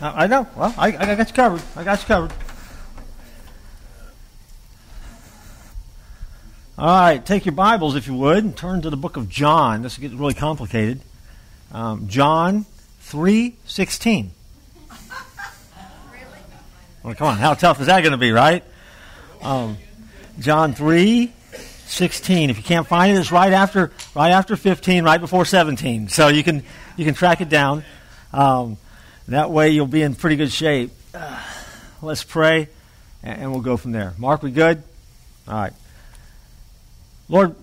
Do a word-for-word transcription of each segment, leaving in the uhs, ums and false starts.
I know. Well, I, I got you covered. I got you covered. All right, take your Bibles, if you would, and turn to the book of John. This gets really complicated. Um, John three sixteen. Well, come on, how tough is that going to be, right? Um, John three sixteen. If you can't find it, it's right after right after fifteen, right before seventeen. So you can you can track it down. Um, that way you'll be in pretty good shape. Uh, let's pray, and, and we'll go from there. Mark, we good? All right. Lord,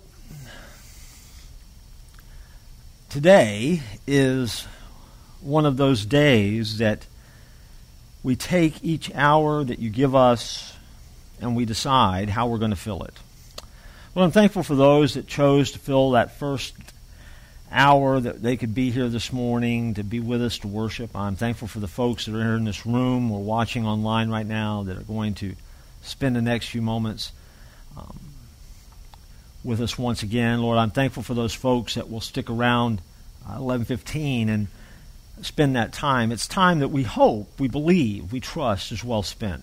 today is one of those days that we take each hour that you give us and we decide how we're going to fill it. Well, I'm thankful for those that chose to fill that first hour that they could be here this morning to be with us to worship. I'm thankful for the folks that are here in this room or watching online right now that are going to spend the next few moments um, with us once again. Lord, I'm thankful for those folks that will stick around uh, eleven fifteen and spend that time. It's time that we hope, we believe, we trust is well spent.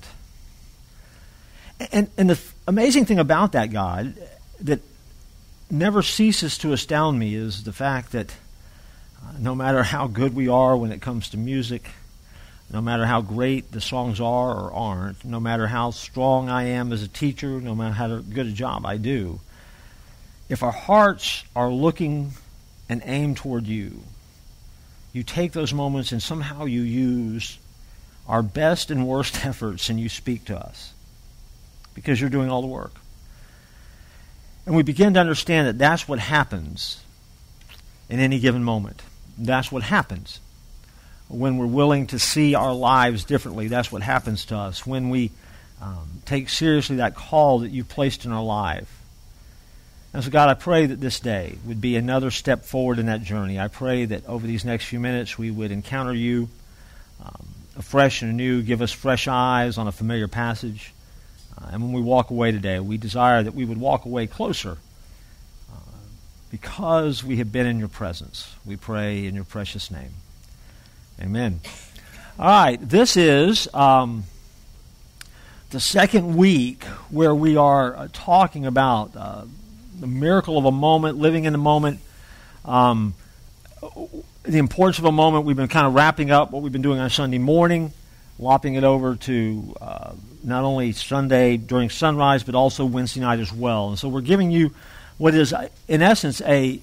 And, and the th- amazing thing about that, God, that never ceases to astound me is the fact that uh, no matter how good we are when it comes to music, no matter how great the songs are or aren't, no matter how strong I am as a teacher, no matter how good a job I do, if our hearts are looking and aimed toward you, you take those moments and somehow you use our best and worst efforts and you speak to us because you're doing all the work. And we begin to understand that that's what happens in any given moment. That's what happens when we're willing to see our lives differently. That's what happens to us when we um, take seriously that call that you've placed in our life. And so, God, I pray that this day would be another step forward in that journey. I pray that over these next few minutes we would encounter you um, afresh and anew, give us fresh eyes on a familiar passage. Uh, and when we walk away today, we desire that we would walk away closer uh, because we have been in your presence. We pray in your precious name. Amen. All right, this is um, the second week where we are uh, talking about uh, the miracle of a moment, living in the moment, um, the importance of a moment. We've been kind of wrapping up what we've been doing on Sunday morning, lopping it over to uh, not only Sunday during sunrise, but also Wednesday night as well. And so we're giving you what is, in essence, a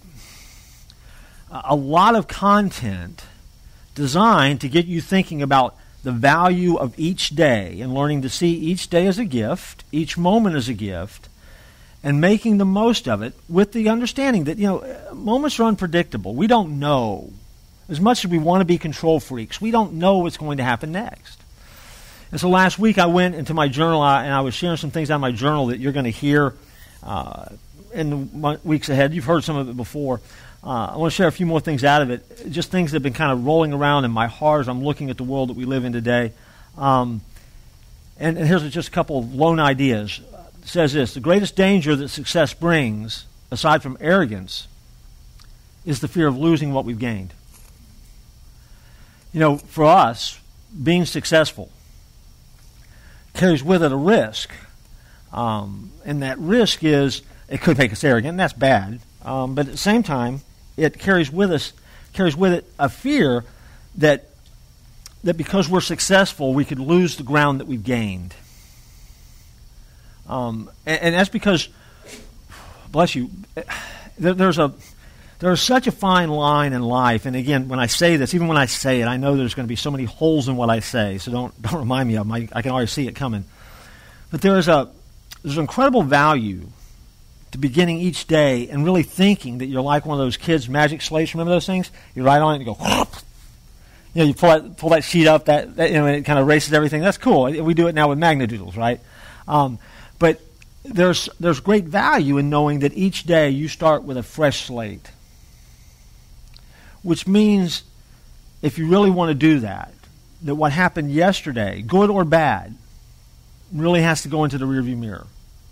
a lot of content designed to get you thinking about the value of each day and learning to see each day as a gift, each moment as a gift, and making the most of it with the understanding that, you know, moments are unpredictable. We don't know. As much as we want to be control freaks, we don't know what's going to happen next. And so last week I went into my journal and I was sharing some things out of my journal that you're going to hear uh, in the weeks ahead. You've heard some of it before. Uh, I want to share a few more things out of it, just things that have been kind of rolling around in my heart as I'm looking at the world that we live in today. Um, and, and here's just a couple of lone ideas. It says this: the greatest danger that success brings, aside from arrogance, is the fear of losing what we've gained. You know, for us, being successful carries with it a risk. Um, and that risk is, it could make us arrogant, and that's bad. Um, but at the same time, it carries with us, carries with it a fear that that because we're successful, we could lose the ground that we've gained. Um, and, and that's because, bless you, there, there's a there's such a fine line in life. And again, when I say this, even when I say it, I know there's going to be so many holes in what I say. So don't don't remind me of them. I, I can already see it coming. But there's a there's an incredible value to beginning each day and really thinking that you're like one of those kids' magic slates. Remember those things? You write on it and you go, you know, you pull that pull that sheet up, that, that you know, and it kind of erases everything. That's cool. We do it now with Magnadoodles, right? Um, but there's there's great value in knowing that each day you start with a fresh slate, which means if you really want to do that, that what happened yesterday, good or bad, really has to go into the rearview mirror.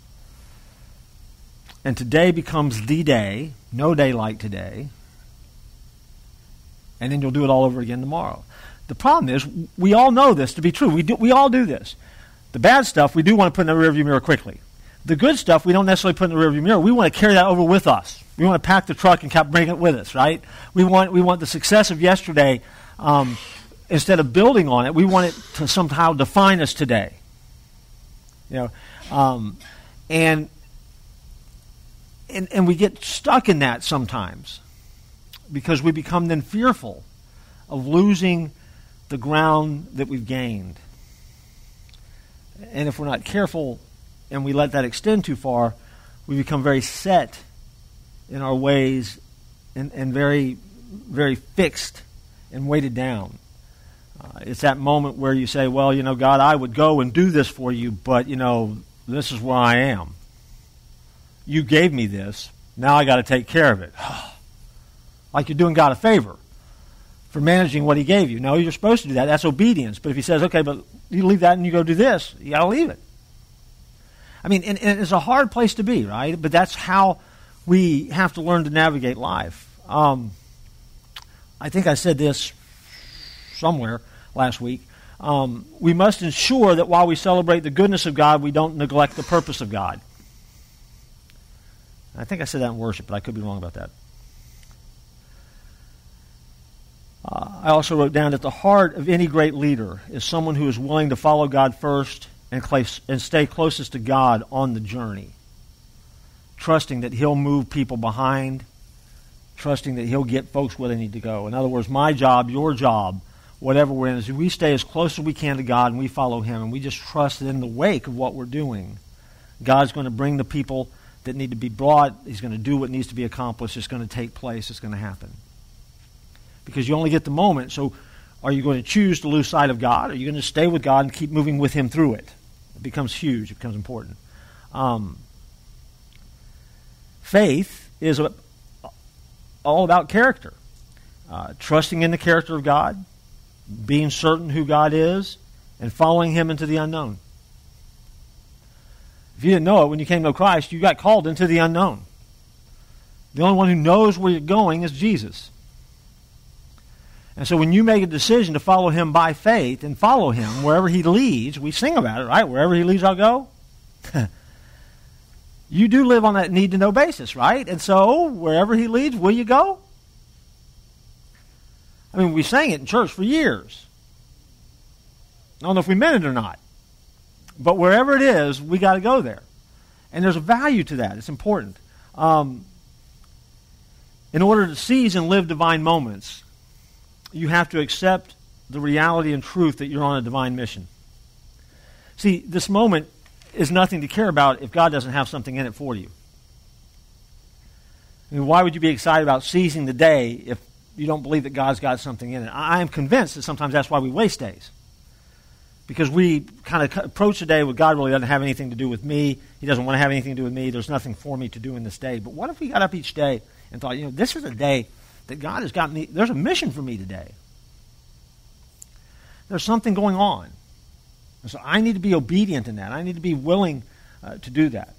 And today becomes the day, no day like today, and then you'll do it all over again tomorrow. The problem is, we all know this to be true. We do, we all do this. The bad stuff, we do want to put in the rearview mirror quickly. The good stuff, we don't necessarily put in the rearview mirror. We want to carry that over with us. We want to pack the truck and keep bringing it with us, right? We want we want the success of yesterday, um, instead of building on it, we want it to somehow define us today. You know, um, and, and and we get stuck in that sometimes because we become then fearful of losing the ground that we've gained. And if we're not careful and we let that extend too far, we become very set in our ways and, and very, very fixed and weighted down. Uh, it's that moment where you say, well, you know, God, I would go and do this for you, but, you know, this is where I am. You gave me this. Now I got to take care of it. Like you're doing God a favor for managing what he gave you. No, you're supposed to do that. That's obedience. But if he says, okay, but you leave that and you go do this, you got to leave it. I mean, and, and it's a hard place to be, right? But that's how we have to learn to navigate life. Um, I think I said this somewhere last week. Um, we must ensure that while we celebrate the goodness of God, we don't neglect the purpose of God. I think I said that in worship, but I could be wrong about that. Uh, I also wrote down that the heart of any great leader is someone who is willing to follow God first and, cl- and stay closest to God on the journey, trusting that he'll move people behind, trusting that he'll get folks where they need to go. In other words, my job, your job, whatever we're in, is we stay as close as we can to God and we follow him, and we just trust that in the wake of what we're doing, God's going to bring the people that need to be brought. He's going to do what needs to be accomplished. It's going to take place. It's going to happen. Because you only get the moment. So are you going to choose to lose sight of God? Or are you going to stay with God and keep moving with him through it? It becomes huge. It becomes important. Um, faith is a, all about character. Uh, trusting in the character of God, being certain who God is, and following him into the unknown. If you didn't know it when you came to know Christ, you got called into the unknown. The only one who knows where you're going is Jesus. And so when you make a decision to follow him by faith and follow him wherever he leads, we sing about it, right? Wherever he leads, I'll go. You do live on that need-to-know basis, right? And so wherever he leads, will you go? I mean, we sang it in church for years. I don't know if we meant it or not. But wherever it is, we got to go there. And there's a value to that. It's important. Um, in order to seize and live divine moments, you have to accept the reality and truth that you're on a divine mission. See, this moment is nothing to care about if God doesn't have something in it for you. I mean, why would you be excited about seizing the day if you don't believe that God's got something in it? I am convinced that sometimes that's why we waste days. Because we kind of approach the day with God really doesn't have anything to do with me. He doesn't want to have anything to do with me. There's nothing for me to do in this day. But what if we got up each day and thought, you know, this is a day that God has got me. There's a mission for me today. There's something going on. And so I need to be obedient in that. I need to be willing uh, to do that.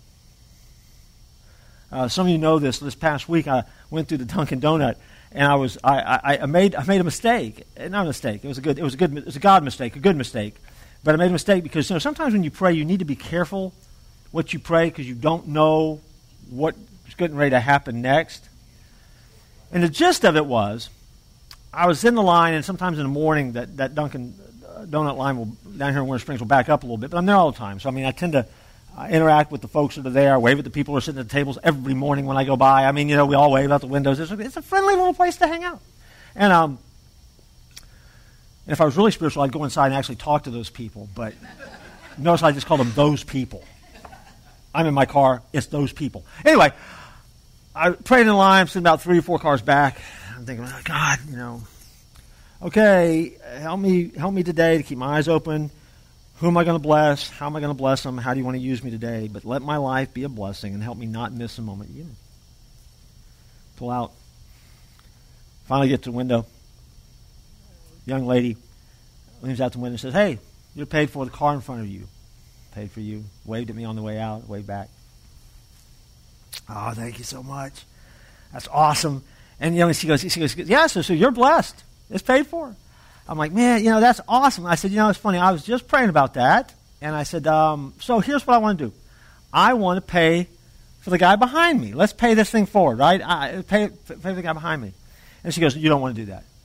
Uh, some of you know this. This past week I went through the Dunkin' Donut and I was I, I, I made I made a mistake. Not a mistake. It was a good it was a good it was a God mistake, a good mistake. But I made a mistake because, you know, sometimes when you pray, you need to be careful what you pray because you don't know what's getting ready to happen next. And the gist of it was, I was in the line, and sometimes in the morning that, that Dunkin' Donut line will down here in Winter Springs will back up a little bit, but I'm there all the time. So I mean, I tend to uh, interact with the folks that are there, wave at the people who are sitting at the tables every morning when I go by. I mean, you know, we all wave out the windows. It's a, it's a friendly little place to hang out. And um. And if I was really spiritual, I'd go inside and actually talk to those people. But notice I just called them those people. I'm in my car. It's those people. Anyway, I prayed in line. I'm sitting about three or four cars back. I'm thinking, oh, God, you know, okay, help me, help me today to keep my eyes open. Who am I going to bless? How am I going to bless them? How do you want to use me today? But let my life be a blessing and help me not miss a moment. You pull out. Finally get to the window. Young lady leans out the window and says, hey, you're paid for, the car in front of you. Paid for you. Waved at me on the way out, way back. Oh, thank you so much. That's awesome. And you know, she goes, she goes, yeah, so, so you're blessed. It's paid for. I'm like, man, you know, that's awesome. I said, you know, it's funny. I was just praying about that. And I said, um, so here's what I want to do. I want to pay for the guy behind me. Let's pay this thing forward, right? I, pay, pay for the guy behind me. And she goes, you don't want to do that.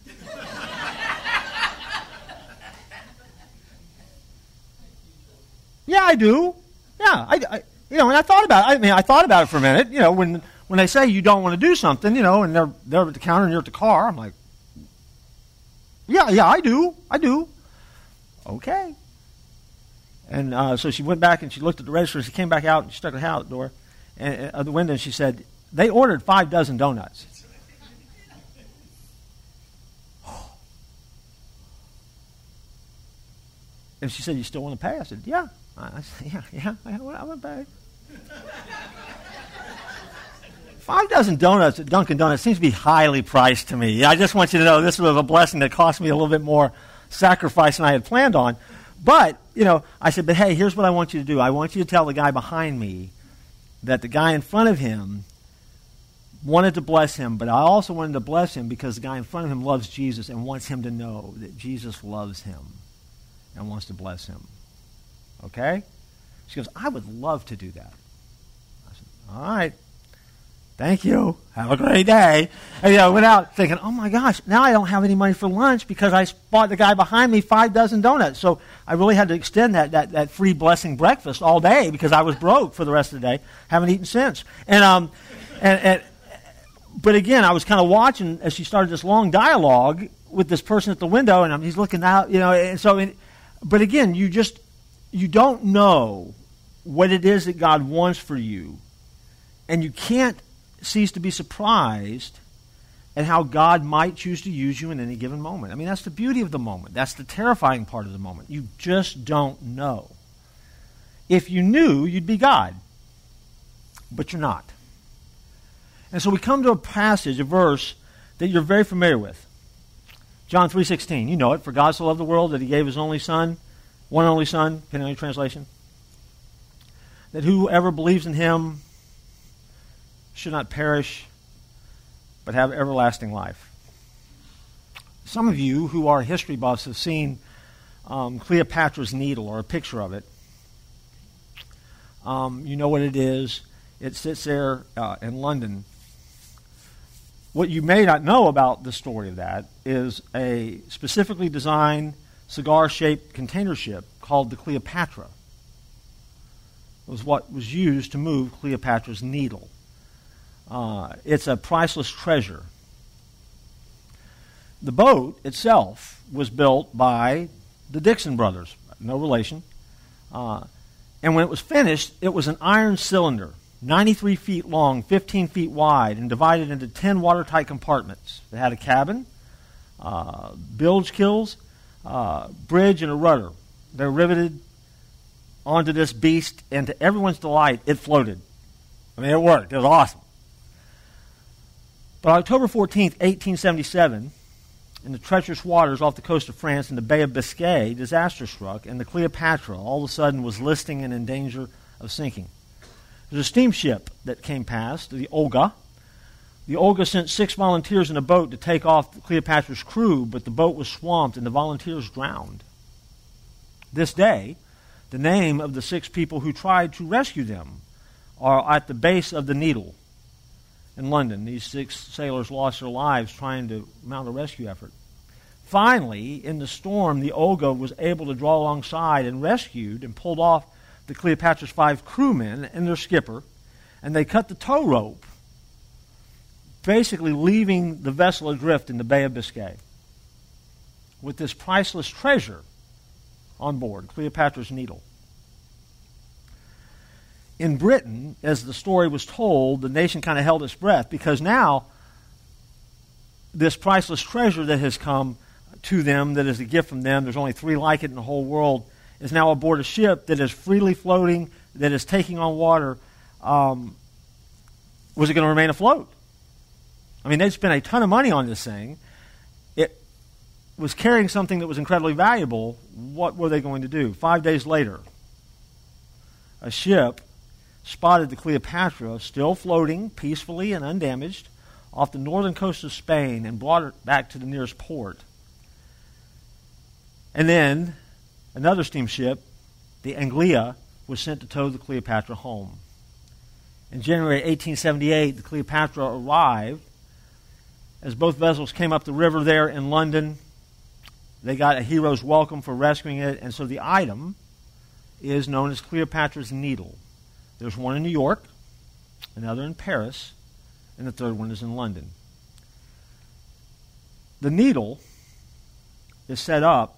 Yeah, I do. Yeah, I, I, you know, and I thought about it. I mean, I thought about it for a minute. You know, when when they say you don't want to do something, you know, and they're they're at the counter and you're at the car, I'm like, yeah, yeah, I do, I do. Okay. And uh, so she went back and she looked at the register. She came back out and she stuck her head out the door and uh, the window. And she said, "They ordered five dozen donuts." And she said, "You still want to pay?" I said, "Yeah." I said, "Yeah, yeah, I want to pay." Five dozen donuts at Dunkin' Donuts seems to be highly priced to me. I just want you to know this was a blessing that cost me a little bit more sacrifice than I had planned on. But, you know, I said, but hey, here's what I want you to do. I want you to tell the guy behind me that the guy in front of him wanted to bless him, but I also wanted to bless him because the guy in front of him loves Jesus and wants him to know that Jesus loves him and wants to bless him. Okay? She goes, I would love to do that. I said, all right. Thank you. Have a great day. And, you know, I went out thinking, oh my gosh, now I don't have any money for lunch because I bought the guy behind me five dozen donuts. So I really had to extend that, that, that free blessing breakfast all day because I was broke for the rest of the day. Haven't eaten since. And, um, and, and but again, I was kind of watching as she started this long dialogue with this person at the window, and he's looking out, you know, and so, it, but again, you just, you don't know what it is that God wants for you, and you can't cease to be surprised at how God might choose to use you in any given moment. I mean, that's the beauty of the moment. That's the terrifying part of the moment. You just don't know. If you knew, you'd be God. But you're not. And so we come to a passage, a verse that you're very familiar with. John three sixteen. You know it. For God so loved the world that he gave his only Son, one and only Son, depending on your translation, that whoever believes in him should not perish, but have everlasting life. Some of you who are history buffs have seen um, Cleopatra's Needle, or a picture of it. Um, you know what it is. It sits there uh, in London. What you may not know about the story of that is a specifically designed cigar-shaped container ship called the Cleopatra. It was what was used to move Cleopatra's Needle. Uh, it's a priceless treasure. The boat itself was built by the Dixon brothers, no relation. Uh, and when it was finished, it was an iron cylinder, ninety-three feet long, fifteen feet wide, and divided into ten watertight compartments. It had a cabin, uh, bilge kills, uh, bridge, and a rudder. They're riveted onto this beast, and to everyone's delight, it floated. I mean, it worked. It was awesome. But October fourteenth, eighteen seventy-seven, in the treacherous waters off the coast of France in the Bay of Biscay, disaster struck, and the Cleopatra all of a sudden was listing and in danger of sinking. There's a steamship that came past, the Olga. The Olga sent six volunteers in a boat to take off Cleopatra's crew, but the boat was swamped and the volunteers drowned. This day, the name of the six people who tried to rescue them are at the base of the Needle in London. These six sailors lost their lives trying to mount a rescue effort. Finally, in the storm, the Olga was able to draw alongside and rescued and pulled off the Cleopatra's five crewmen and their skipper, and they cut the tow rope, basically leaving the vessel adrift in the Bay of Biscay with this priceless treasure on board, Cleopatra's Needle. In Britain, as the story was told, the nation kind of held its breath because now this priceless treasure that has come to them, that is a gift from them, there's only three like it in the whole world, is now aboard a ship that is freely floating, that is taking on water. Um, was it going to remain afloat? I mean, they'd spent a ton of money on this thing. It was carrying something that was incredibly valuable. What were they going to do? Five days later, a ship spotted the Cleopatra still floating peacefully and undamaged off the northern coast of Spain and brought it back to the nearest port. And then another steamship, the Anglia, was sent to tow the Cleopatra home. In January eighteen seventy-eight, the Cleopatra arrived. As both vessels came up the river there in London, they got a hero's welcome for rescuing it, and so the item is known as Cleopatra's Needle. There's one in New York, another in Paris, and the third one is in London. The needle is set up,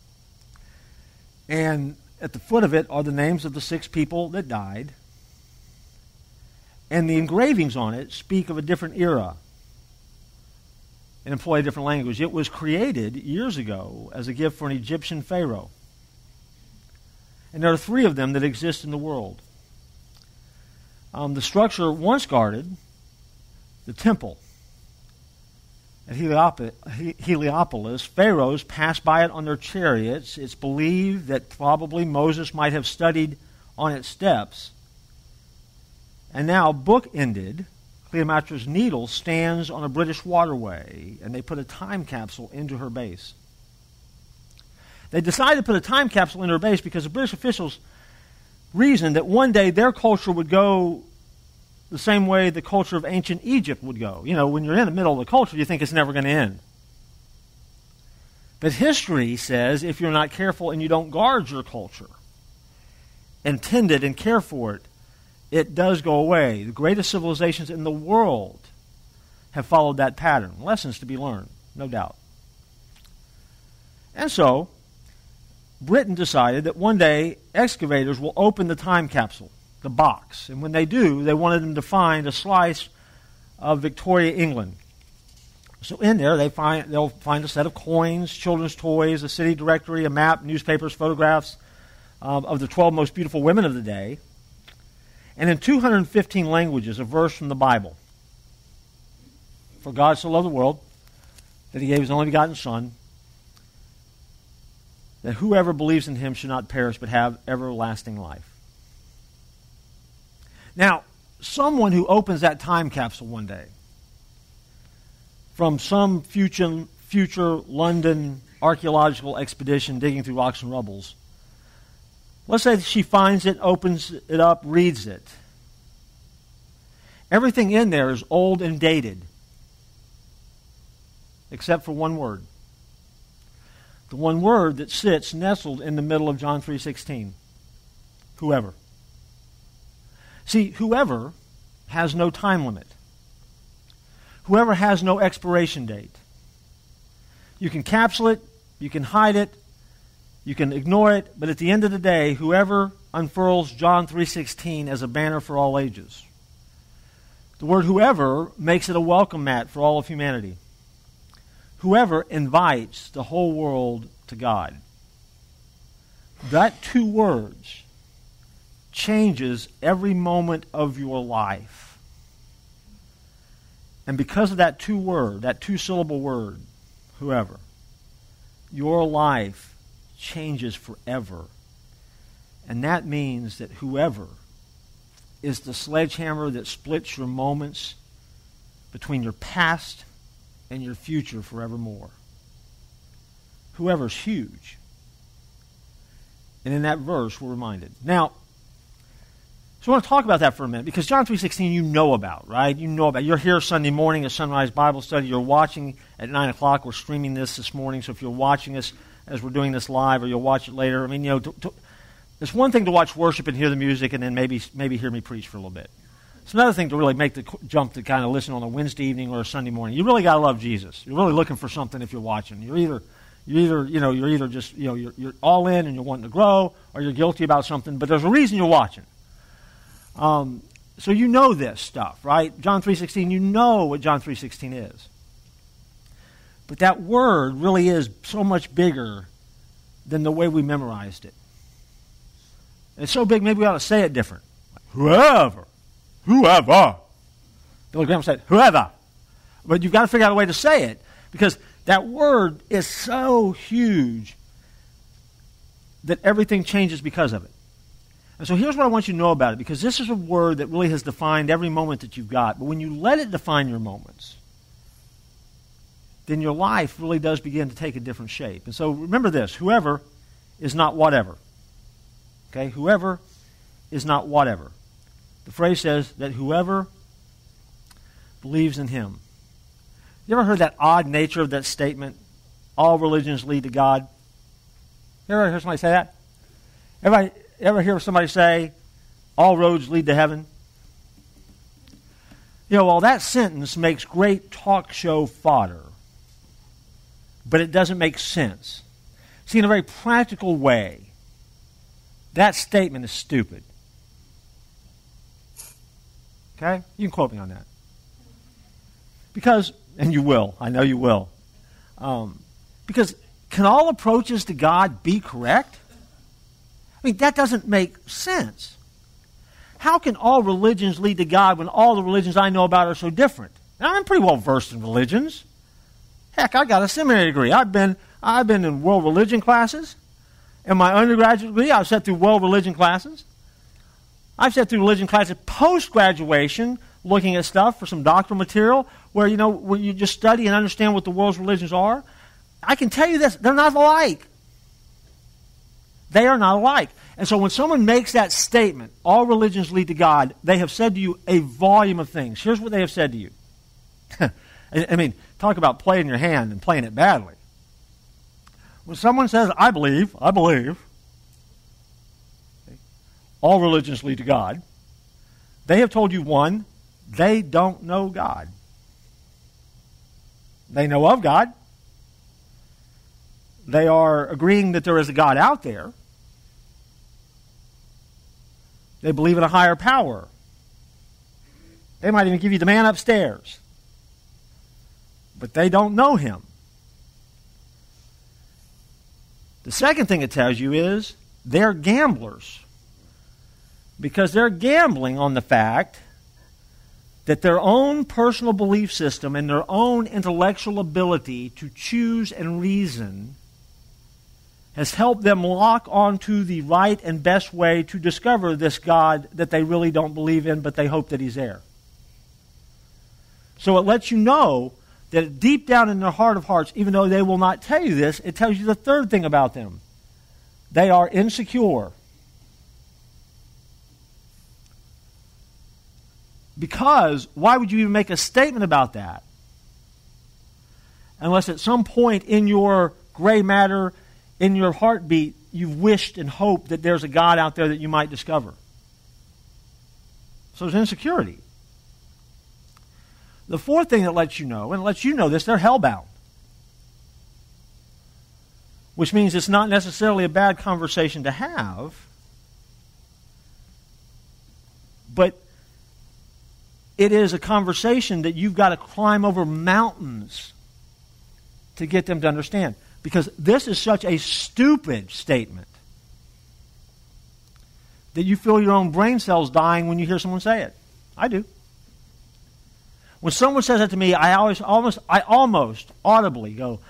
and at the foot of it are the names of the six people that died, and the engravings on it speak of a different era and employ a different language. It was created years ago as a gift for an Egyptian pharaoh. And there are three of them that exist in the world. Um, the structure once guarded the temple at Heliop- Heliopolis. Pharaohs passed by it on their chariots. It's believed that probably Moses might have studied on its steps. And now, book-ended, Cleopatra's Needle stands on a British waterway, and they put a time capsule into her base. They decided to put a time capsule into her base because the British officials reasoned that one day their culture would go the same way the culture of ancient Egypt would go. You know, when you're in the middle of the culture, you think it's never going to end. But history says if you're not careful and you don't guard your culture and tend it and care for it, it does go away. The greatest civilizations in the world have followed that pattern. Lessons to be learned, no doubt. And so, Britain decided that one day excavators will open the time capsule, the box. And when they do, they wanted them to find a slice of Victoria, England. So in there, they find, they'll find a set of coins, children's toys, a city directory, a map, newspapers, photographs um, of the twelve most beautiful women of the day, and in two hundred fifteen languages, a verse from the Bible. For God so loved the world that he gave his only begotten Son, that whoever believes in him should not perish but have everlasting life. Now, someone who opens that time capsule one day from some future, future London archaeological expedition digging through rocks and rubbles, let's say she finds it, opens it up, reads it. Everything in there is old and dated, except for one word. The one word that sits nestled in the middle of John three sixteen. Whoever. See, whoever has no time limit. Whoever has no expiration date. You can capsule it, you can hide it, you can ignore it, but at the end of the day, whoever unfurls John three sixteen as a banner for all ages. The word whoever makes it a welcome mat for all of humanity. Whoever invites the whole world to God. That two words changes every moment of your life. And because of that two word, that two syllable word, whoever, your life changes forever. And that means that whoever is the sledgehammer that splits your moments between your past and your future forevermore. Whoever's huge. And in that verse, we're reminded. Now, so I want to talk about that for a minute, because John three sixteen you know about, right? You know about. You're here Sunday morning at Sunrise Bible Study. You're watching at nine o'clock. We're streaming this this morning, so if you're watching us as we're doing this live, or you'll watch it later, I mean, you know, to, to, it's one thing to watch worship and hear the music and then maybe maybe hear me preach for a little bit. It's another thing to really make the jump to kind of listen on a Wednesday evening or a Sunday morning. You really got to love Jesus. You're really looking for something if you're watching. You're either, you're either, you know, you're either just, you know, you're, you're all in and you're wanting to grow, or you're guilty about something. But there's a reason you're watching. Um, so you know this stuff, right? John three sixteen. You know what John three sixteen is. But that word really is so much bigger than the way we memorized it. It's so big, maybe we ought to say it different. Like, whoever. Whoever. Billy Graham said, whoever. But you've got to figure out a way to say it, because that word is so huge that everything changes because of it. And so here's what I want you to know about it, because this is a word that really has defined every moment that you've got. But when you let it define your moments, then your life really does begin to take a different shape. And so remember this, whoever is not whatever. Okay, whoever is not whatever. The phrase says that whoever believes in him. You ever heard that odd nature of that statement? All religions lead to God. You ever hear somebody say that? Everybody, ever hear somebody say, all roads lead to heaven? You know, well, that sentence makes great talk show fodder, but it doesn't make sense. See, in a very practical way, that statement is stupid. Okay? You can quote me on that. Because, and you will, I know you will. Um, because can all approaches to God be correct? I mean, that doesn't make sense. How can all religions lead to God when all the religions I know about are so different? Now, I'm pretty well versed in religions. Heck, I got a seminary degree. I've been I've been in world religion classes. In my undergraduate degree, I've sat through world religion classes. I've sat through religion classes post-graduation, looking at stuff for some doctoral material where, you know, where you just study and understand what the world's religions are. I can tell you this, they're not alike. They are not alike. And so when someone makes that statement, all religions lead to God, they have said to you a volume of things. Here's what they have said to you. I mean, talk about playing your hand and playing it badly. When someone says, I believe, I believe, all religions lead to God, they have told you, one, they don't know God. They know of God. They are agreeing that there is a God out there. They believe in a higher power. They might even give you the man upstairs. But they don't know him. The second thing it tells you is they're gamblers. Because they're gambling on the fact that their own personal belief system and their own intellectual ability to choose and reason has helped them lock onto the right and best way to discover this God that they really don't believe in, but they hope that he's there. So it lets you know that deep down in their heart of hearts, even though they will not tell you this, it tells you the third thing about them. They are insecure. Because why would you even make a statement about that? Unless at some point in your gray matter, in your heartbeat, you've wished and hoped that there's a God out there that you might discover. So there's insecurity. The fourth thing that lets you know, and it lets you know this, they're hellbound. Which means it's not necessarily a bad conversation to have, but it is a conversation that you've got to climb over mountains to get them to understand. Because this is such a stupid statement that you feel your own brain cells dying when you hear someone say it. I do. When someone says that to me, I always almost I almost audibly go,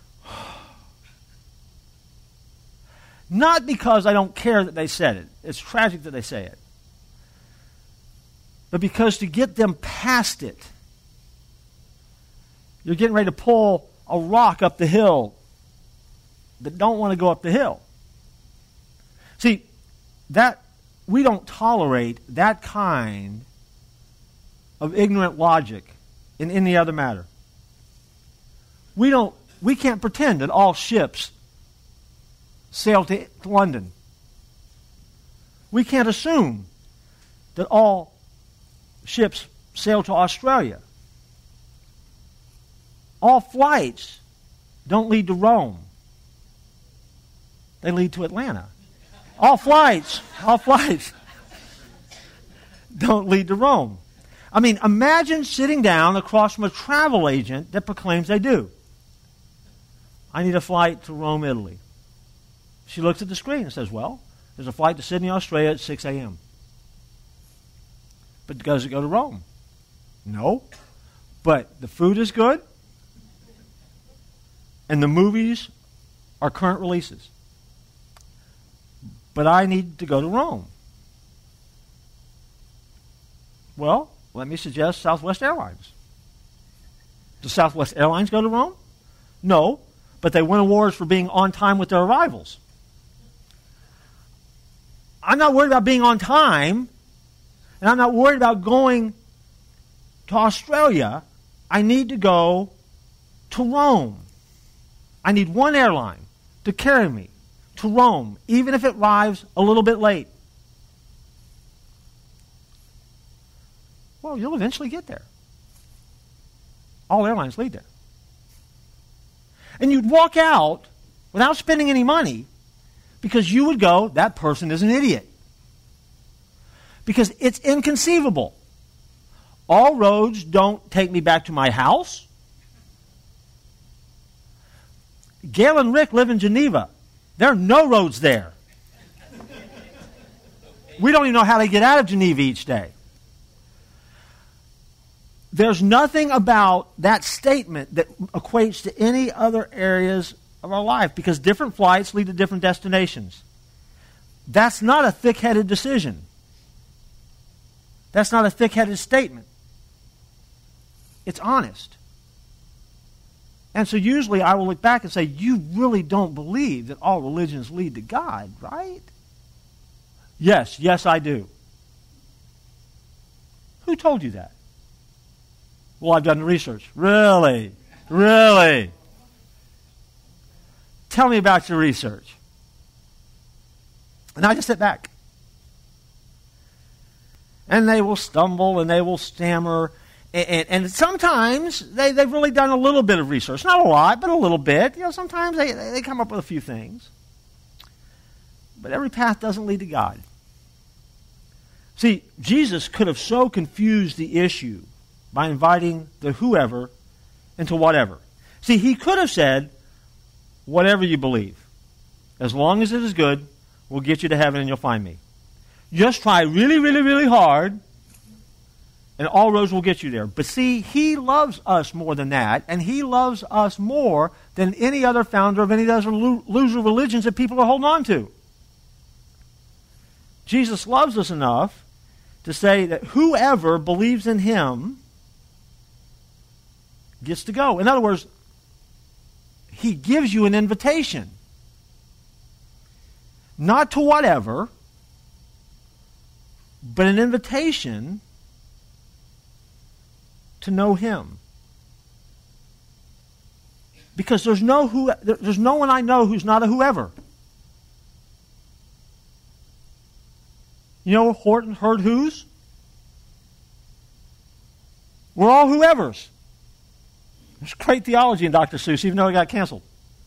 not because I don't care that they said it. It's tragic that they say it. But because to get them past it, you're getting ready to pull a rock up the hill that don't want to go up the hill. See, that we don't tolerate that kind of ignorant logic in any other matter. We don't we can't pretend that all ships sail to London. We can't assume that all ships sail to Australia. All flights don't lead to Rome. They lead to Atlanta. All flights, all flights don't lead to Rome. I mean, imagine sitting down across from a travel agent that proclaims they do. I need a flight to Rome, Italy. She looks at the screen and says, well, there's a flight to Sydney, Australia at six a.m. But does it go to Rome? No. But the food is good, and the movies are current releases. But I need to go to Rome. Well, let me suggest Southwest Airlines. Does Southwest Airlines go to Rome? No, but they win awards for being on time with their arrivals. I'm not worried about being on time, and I'm not worried about going to Australia. I need to go to Rome. I need one airline to carry me to Rome, even if it arrives a little bit late. Well, you'll eventually get there. All airlines lead there. And you'd walk out without spending any money because you would go, that person is an idiot. Because it's inconceivable. All roads don't take me back to my house. Gail and Rick live in Geneva. There are no roads there. We don't even know how they get out of Geneva each day. There's nothing about that statement that equates to any other areas of our life because different flights lead to different destinations. That's not a thick-headed decision. That's not a thick-headed statement. It's honest. And so usually I will look back and say, you really don't believe that all religions lead to God, right? Yes, yes I do. Who told you that? Well, I've done the research. Really? Really? Tell me about your research. And I just sit back. And they will stumble and they will stammer. And, and, and sometimes they, they've really done a little bit of research. Not a lot, but a little bit. You know, sometimes they, they come up with a few things. But every path doesn't lead to God. See, Jesus could have so confused the issue by inviting the whoever into whatever. See, he could have said, whatever you believe, as long as it is good, will get you to heaven and you'll find me. Just try really, really, really hard, and all roads will get you there. But see, he loves us more than that, and he loves us more than any other founder of any other loser religions that people are holding on to. Jesus loves us enough to say that whoever believes in him gets to go. In other words, he gives you an invitation. Not to whatever, but an invitation to know him. Because there's no who, there's no one I know who's not a whoever. You know, Horton heard who's? We're all whoever's. There's great theology in Doctor Seuss, even though it got canceled.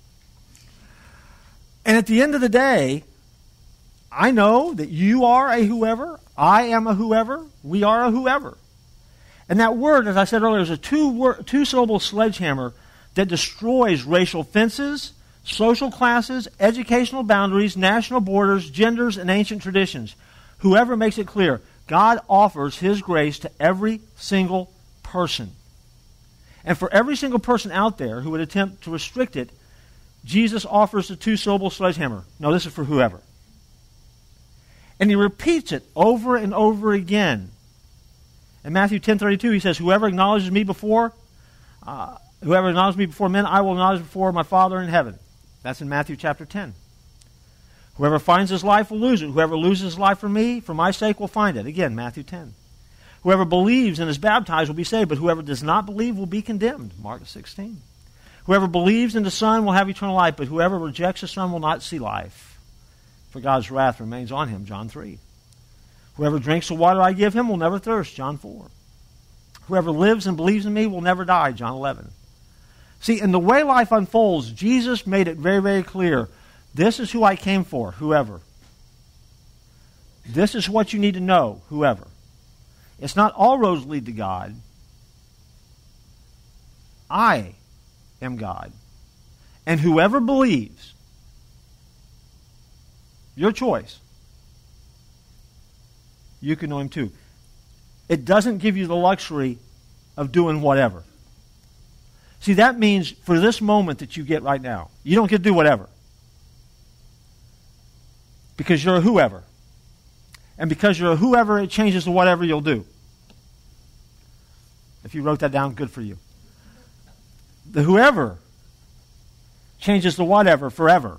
And at the end of the day, I know that you are a whoever, I am a whoever, we are a whoever. And that word, as I said earlier, is a two two-syllable sledgehammer that destroys racial fences, social classes, educational boundaries, national borders, genders, and ancient traditions. Whoever makes it clear, God offers his grace to every single person. And for every single person out there who would attempt to restrict it, Jesus offers the two-syllable sledgehammer. No, this is for whoever. And he repeats it over and over again. In Matthew ten thirty-two, he says, Whoever acknowledges me before, uh, whoever acknowledges me before men, I will acknowledge before my Father in heaven. That's in Matthew chapter ten. Whoever finds his life will lose it. Whoever loses his life for me, for my sake, will find it. Again, Matthew ten. Whoever believes and is baptized will be saved, but whoever does not believe will be condemned. Mark sixteen. Whoever believes in the Son will have eternal life, but whoever rejects the Son will not see life, for God's wrath remains on him. John three. Whoever drinks the water I give him will never thirst. John four. Whoever lives and believes in me will never die. John eleven. See, in the way life unfolds, Jesus made it very, very clear. This is who I came for, whoever. This is what you need to know, whoever. It's not all roads lead to God. I am God. And whoever believes, your choice, you can know him too. It doesn't give you the luxury of doing whatever. See, that means for this moment that you get right now, you don't get to do whatever. Because you're a whoever. And because you're a whoever, it changes to whatever you'll do. If you wrote that down, good for you. The whoever changes to whatever forever.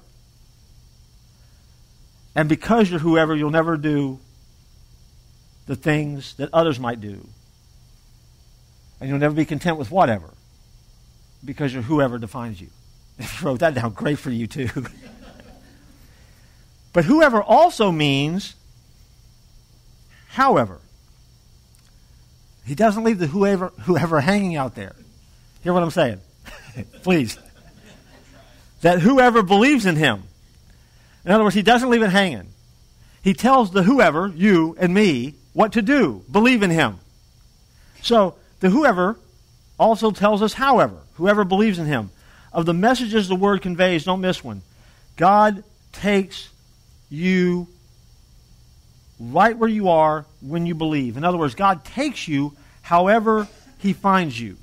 And because you're whoever, you'll never do the things that others might do. And you'll never be content with whatever, because you're whoever defines you. If you wrote that down, great for you too. But whoever also means however. He doesn't leave the whoever, whoever hanging out there. Hear what I'm saying? Please. That whoever believes in him. In other words, he doesn't leave it hanging. He tells the whoever, you and me, what to do. Believe in him. So, the whoever also tells us however. Whoever believes in him. Of the messages the word conveys, don't miss one. God takes you right where you are when you believe. In other words, God takes you however he finds you.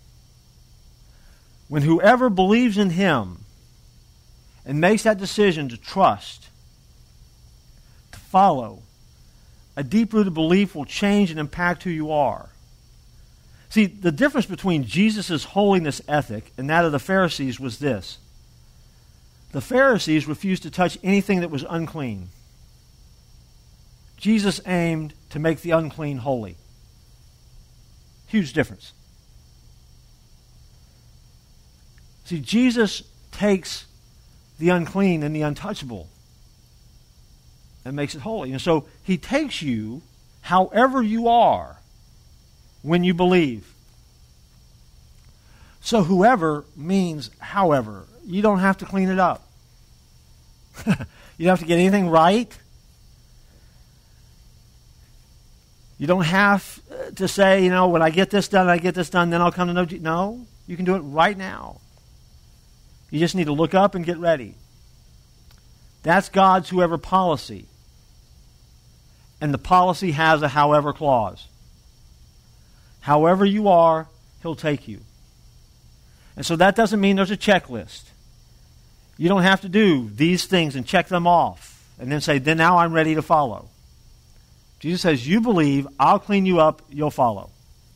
When whoever believes in him and makes that decision to trust, to follow, a deep-rooted belief will change and impact who you are. See, the difference between Jesus' holiness ethic and that of the Pharisees was this. The Pharisees refused to touch anything that was unclean. Jesus aimed to make the unclean holy. Huge difference. See, Jesus takes the unclean and the untouchable and makes it holy. And so he takes you however you are when you believe. So whoever means however. You don't have to clean it up. You don't have to get anything right. You don't have to say, you know, when I get this done, I get this done, then I'll come to know Jesus. No, you can do it right now. You just need to look up and get ready. That's God's whoever policy. And the policy has a however clause. However you are, he'll take you. And so that doesn't mean there's a checklist. You don't have to do these things and check them off and then say, then now I'm ready to follow. Jesus says, you believe, I'll clean you up, you'll follow.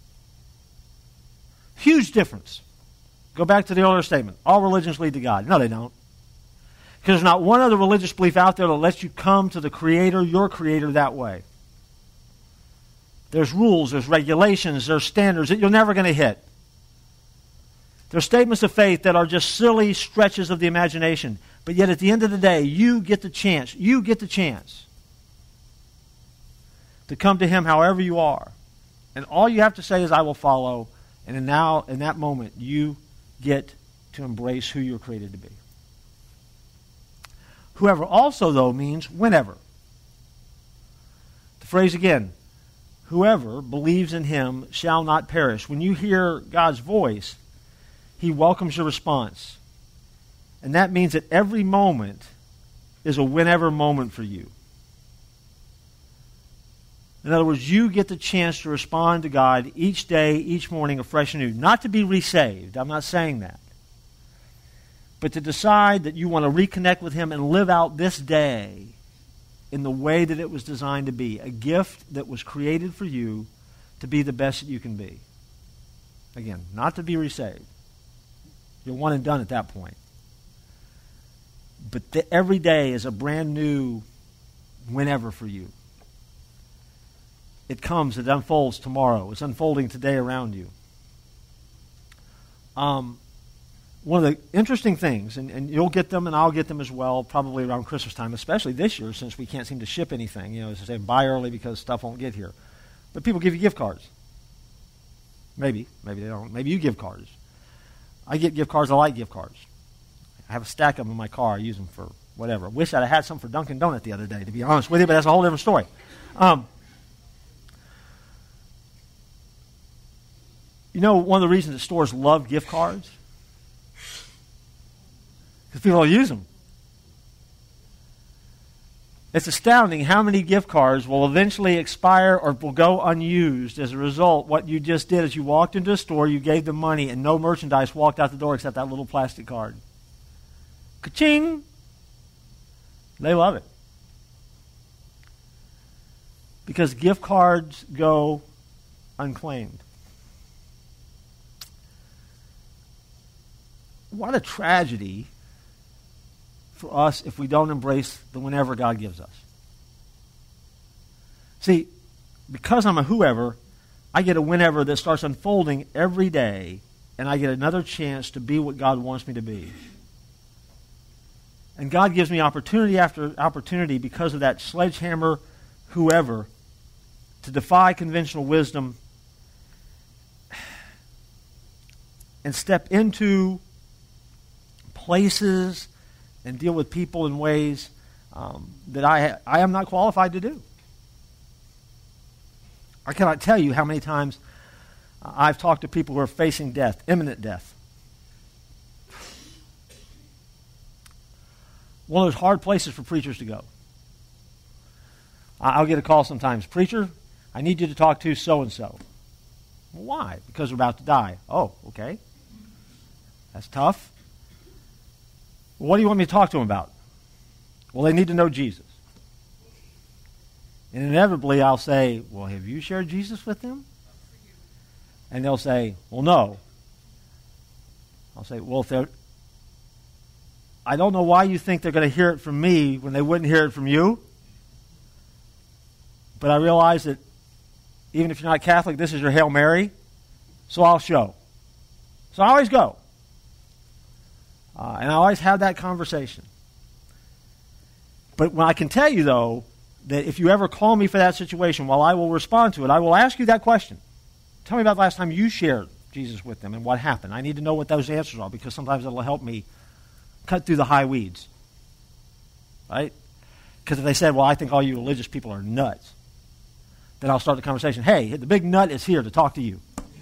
Huge difference. Go back to the earlier statement. All religions lead to God. No, they don't. Because there's not one other religious belief out there that lets you come to the Creator, your Creator, that way. There's rules, there's regulations, there's standards that you're never going to hit. There's statements of faith that are just silly stretches of the imagination. But yet at the end of the day, you get the chance. You get the chance to come to him however you are. And all you have to say is, I will follow. And in now, in that moment, you get to embrace who you're created to be. Whoever also, though, means whenever. The phrase again, whoever believes in him shall not perish. When you hear God's voice, he welcomes your response. And that means that every moment is a whenever moment for you. In other words, you get the chance to respond to God each day, each morning, afresh and new. Not to be resaved. I'm not saying that. But to decide that you want to reconnect with him and live out this day in the way that it was designed to be. A gift that was created for you to be the best that you can be. Again, not to be resaved. You're one and done at that point. But the, every day is a brand new whenever for you. It comes, it unfolds tomorrow. It's unfolding today around you. Um, one of the interesting things, and, and you'll get them and I'll get them as well, probably around Christmas time, especially this year since we can't seem to ship anything. You know, as I say, buy early because stuff won't get here. But people give you gift cards. Maybe. Maybe they don't. Maybe you give cards. I get gift cards. I like gift cards. I have a stack of them in my car. I use them for whatever. I wish I'd had some for Dunkin' Donut the other day, to be honest with you, but that's a whole different story. Um, you know, one of the reasons that stores love gift cards? Because people will use them. It's astounding how many gift cards will eventually expire or will go unused. As a result, what you just did is you walked into a store, you gave them money, and no merchandise walked out the door except that little plastic card. Ka-ching! They love it. Because gift cards go unclaimed. What a tragedy for us if we don't embrace the whenever God gives us. See, because I'm a whoever, I get a whenever that starts unfolding every day, and I get another chance to be what God wants me to be. And God gives me opportunity after opportunity because of that sledgehammer whoever to defy conventional wisdom and step into places and deal with people in ways um, that I, I am not qualified to do. I cannot tell you how many times I've talked to people who are facing death, imminent death. One of those hard places for preachers to go. I'll get a call sometimes. Preacher, I need you to talk to so-and-so. Well, why? Because they're about to die. Oh, okay. That's tough. Well, what do you want me to talk to them about? Well, they need to know Jesus. And inevitably I'll say, well, have you shared Jesus with them? And they'll say, well, no. I'll say, well, if they're... I don't know why you think they're going to hear it from me when they wouldn't hear it from you. But I realize that even if you're not Catholic, this is your Hail Mary. So I'll show. So I always go. Uh, and I always have that conversation. But when I can tell you, though, that if you ever call me for that situation, while I will respond to it, I will ask you that question. Tell me about the last time you shared Jesus with them and what happened. I need to know what those answers are because sometimes it'll help me cut through the high weeds. Right? Because if they said, well, I think all you religious people are nuts, then I'll start the conversation. Hey, the big nut is here to talk to you.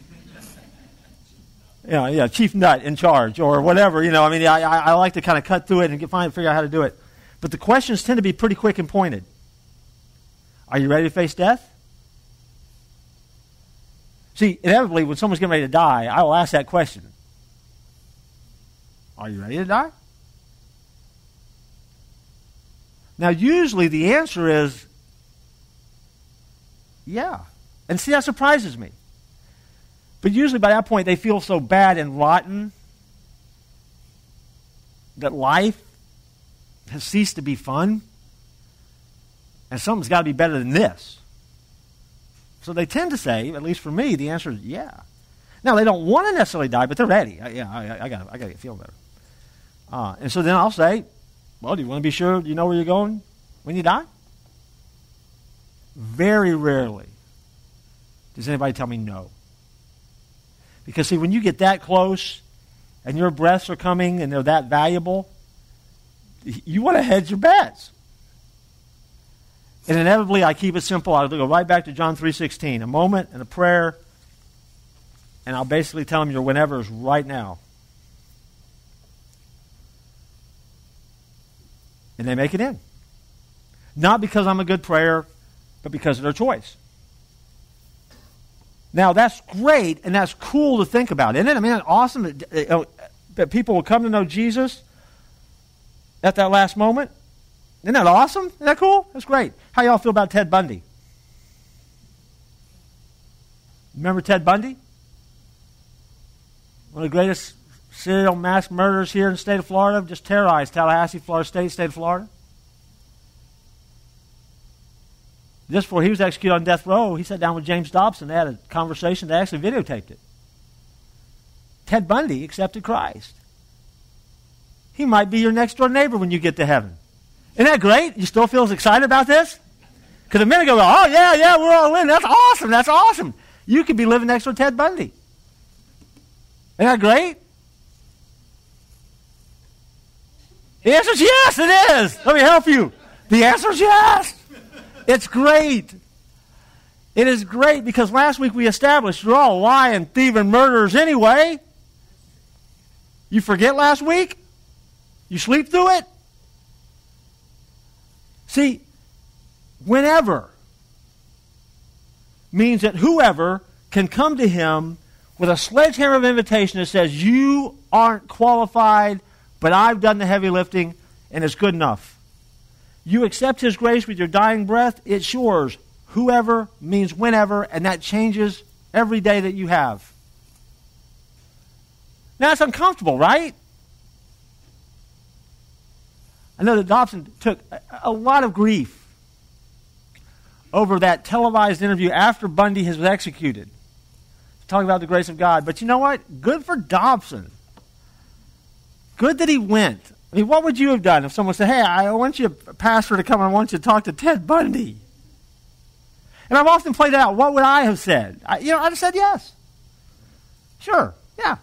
You know, yeah, chief nut in charge or whatever. You know, I mean, I, I, I like to kind of cut through it and get, find, figure out how to do it. But the questions tend to be pretty quick and pointed. Are you ready to face death? See, inevitably, when someone's getting ready to die, I will ask that question. Are you ready to die? Now, usually the answer is, yeah. And see, that surprises me. But usually by that point, they feel so bad and rotten that life has ceased to be fun. And something's got to be better than this. So they tend to say, at least for me, the answer is yeah. Now, they don't want to necessarily die, but they're ready. I, yeah, I, I got I got to get feeling better. Uh, and so then I'll say, well, do you want to be sure you know where you're going when you die? Very rarely does anybody tell me no. Because, see, when you get that close and your breaths are coming and they're that valuable, you want to hedge your bets. And inevitably, I keep it simple. I'll go right back to John three sixteen, a moment and a prayer, and I'll basically tell them your whenever is right now. And they make it in. Not because I'm a good prayer, but because of their choice. Now, that's great, and that's cool to think about, isn't it? I mean, it's awesome that, that people will come to know Jesus at that last moment. Isn't that awesome? Isn't that cool? That's great. How y'all feel about Ted Bundy? Remember Ted Bundy? One of the greatest serial mass murderers here in the state of Florida. Just terrorized Tallahassee, Florida State, state of Florida. Just before he was executed on death row, he sat down with James Dobson. They had a conversation. They actually videotaped it. Ted Bundy accepted Christ. He might be your next door neighbor when you get to heaven. Isn't that great? You still feel as excited about this? Because a minute ago, oh, yeah, yeah, we're all in. That's awesome. That's awesome. You could be living next door to Ted Bundy. Isn't that great? The answer is yes, it is. Let me help you. The answer is yes. It's great. It is great because last week we established you're all lying, thieving murderers anyway. You forget last week? You sleep through it? See, whenever means that whoever can come to him with a sledgehammer of invitation that says, you aren't qualified, but I've done the heavy lifting, and it's good enough. You accept his grace with your dying breath, it's yours. Whoever means whenever, and that changes every day that you have. Now, it's uncomfortable, right? I know that Dobson took a, a lot of grief over that televised interview after Bundy was executed, talking about the grace of God. But you know what? Good for Dobson. Good that he went. I mean, what would you have done if someone said, hey, I want you, pastor, to come and I want you to talk to Ted Bundy? And I've often played it out. What would I have said? I, you know, I'd have said yes. Sure, yeah.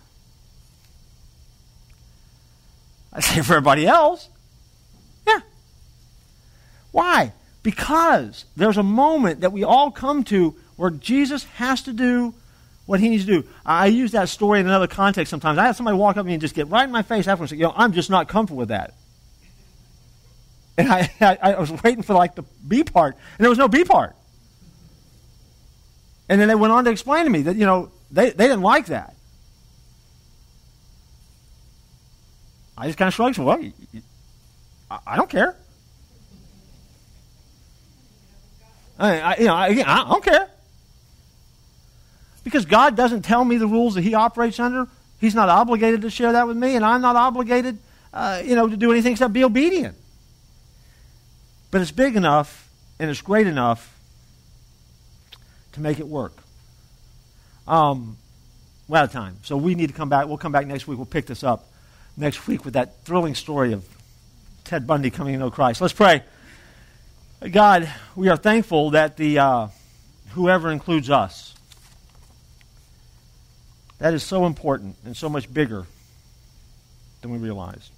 I say for everybody else, yeah. Why? Because there's a moment that we all come to where Jesus has to do what he needs to do. I use that story in another context sometimes. I have somebody walk up to me and just get right in my face afterwards and say, you know, I'm just not comfortable with that. And I, I, I was waiting for like the B part, and there was no B part. And then they went on to explain to me that, you know, they, they didn't like that. I just kind of shrugged. Well, you, you, I, I don't care. I, I, you know, I, I don't care. Because God doesn't tell me the rules that he operates under. He's not obligated to share that with me, and I'm not obligated, uh, you know, to do anything except be obedient. But it's big enough and it's great enough to make it work. Um, we're out of time, so we need to come back. We'll come back next week. We'll pick this up next week with that thrilling story of Ted Bundy coming to know Christ. Let's pray. God, we are thankful that the uh, whoever includes us, that is so important and so much bigger than we realized.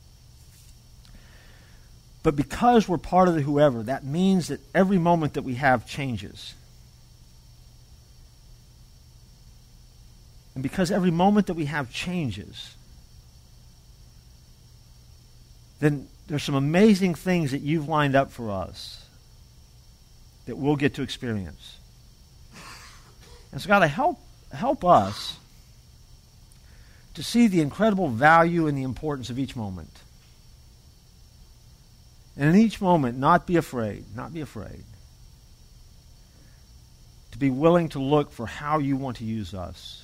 But because we're part of the whoever, that means that every moment that we have changes. And because every moment that we have changes, then there's some amazing things that you've lined up for us that we'll get to experience. And so God, help, help us to see the incredible value and the importance of each moment. And in each moment, not be afraid, not be afraid. To be willing to look for how you want to use us.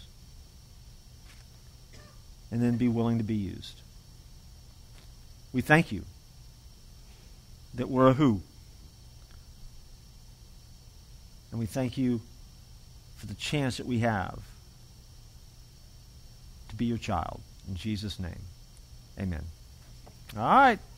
And then be willing to be used. We thank you that we're a who. And we thank you for the chance that we have to be your child. In Jesus' name, amen. All right.